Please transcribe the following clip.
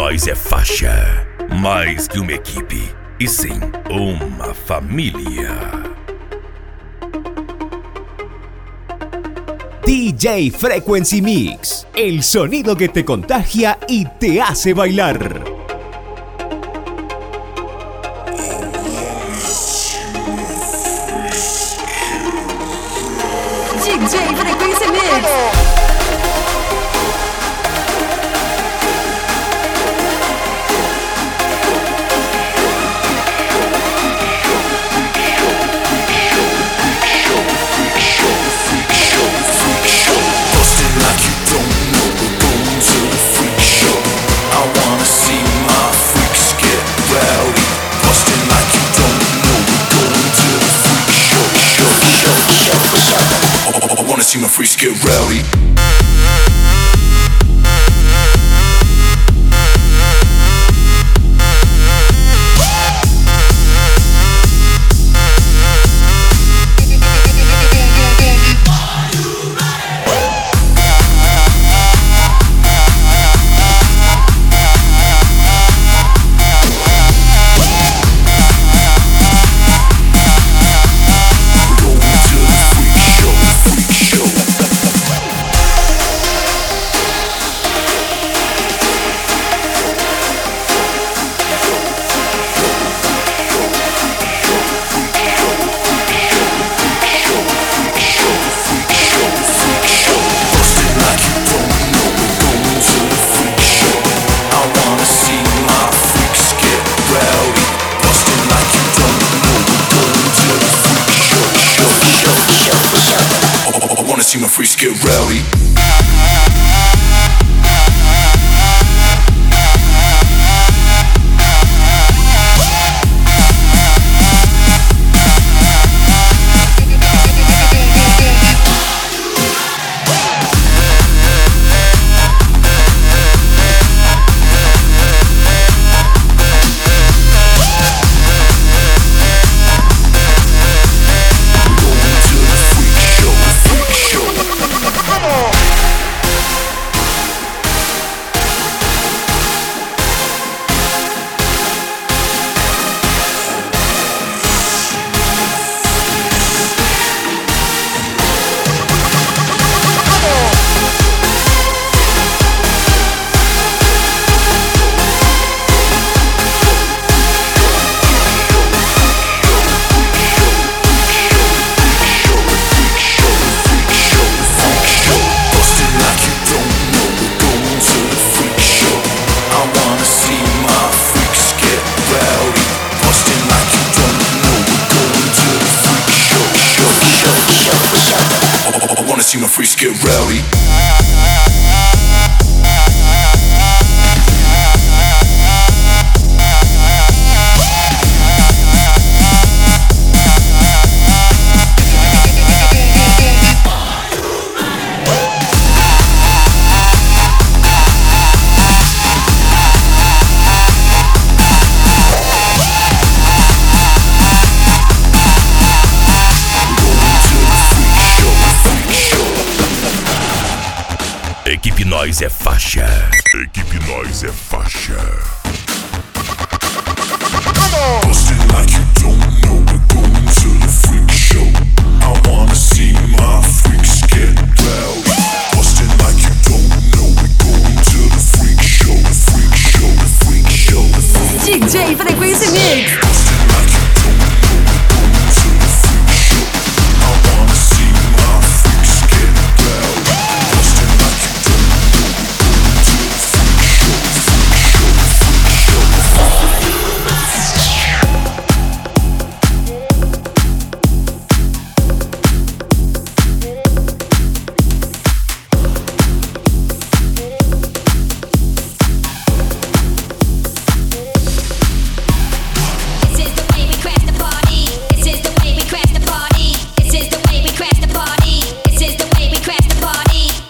Nós é faixa, mais que uma equipe, e sim uma família. DJ Frequency Mix, el sonido que te contagia y te hace bailar. DJ Frequency Mix. See my freaks get rowdy. See my freaks get rowdy. See my freaks get rowdy. Equipe Nós é faixa. Equipe Nós é faixa.